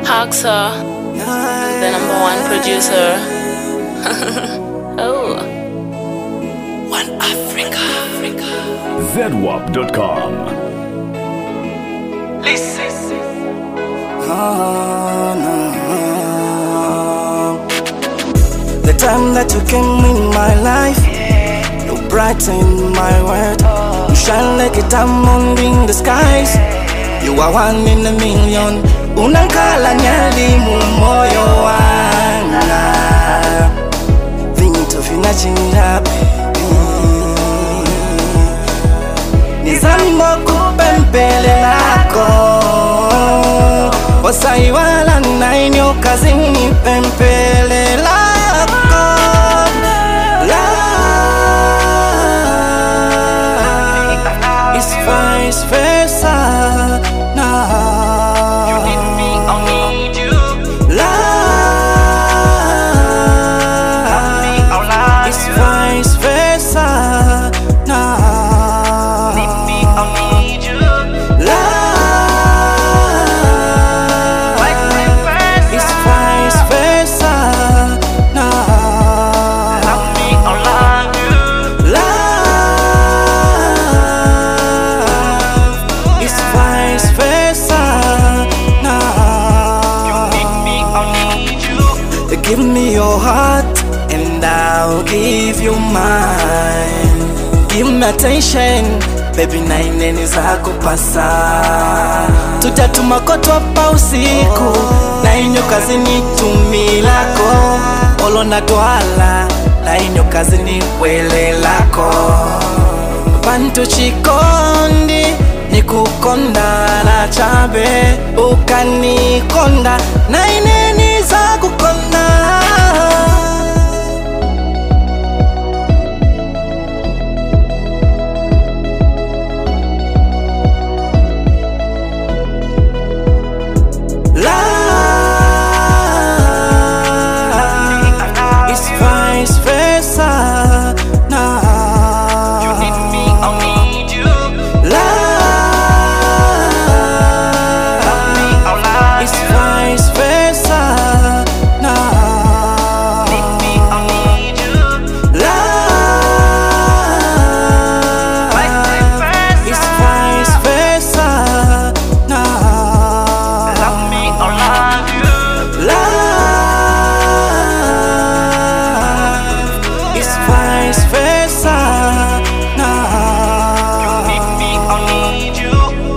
Haxa, the number one producer. Oh, One Africa. ZWAP.com. Listen. The time that you came in my life, you brighten my world. You shine like a diamond in the skies. You are one in a million. Unankala nyali mu moyo wanga. Vinto vinachinja baby. Nizambo kupempele lako. Osaiwala na inyo kazini pempele lako. It's vice versa now. You need me, I need you. Love, it's vice versa now. Need me, I need you. Love, it's vice versa now. Love me, I love you. Love, it's vice versa now. You need me, I need you. Give me your heart and I'll give you mine. Give me attention, baby, na ineni zako pasa. Tutatuma koto pa usiku, na inyo kazi ni tumilako. Olo na doala, na inyo kazi ni wele lako. Bantu chikondi, ni kukonda na chabe. Ukanikonda, na ineni zako konda. Love, it's vice versa now. You need me, I need you. Love, it's vice versa now. Need me, I need you. Love, it's vice versa now. Love me, I love you. Love, it's vice versa now. Need me, I need you.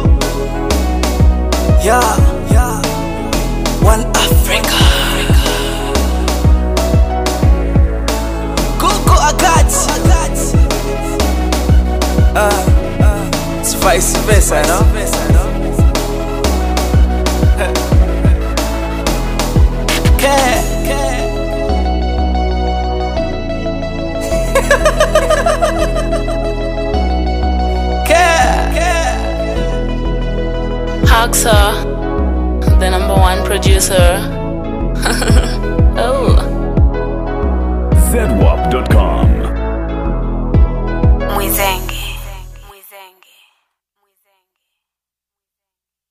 Yeah, One Africa. Google, I got it's vice versa, no? Haxa, the number one producer. Oh. ZWAP.com.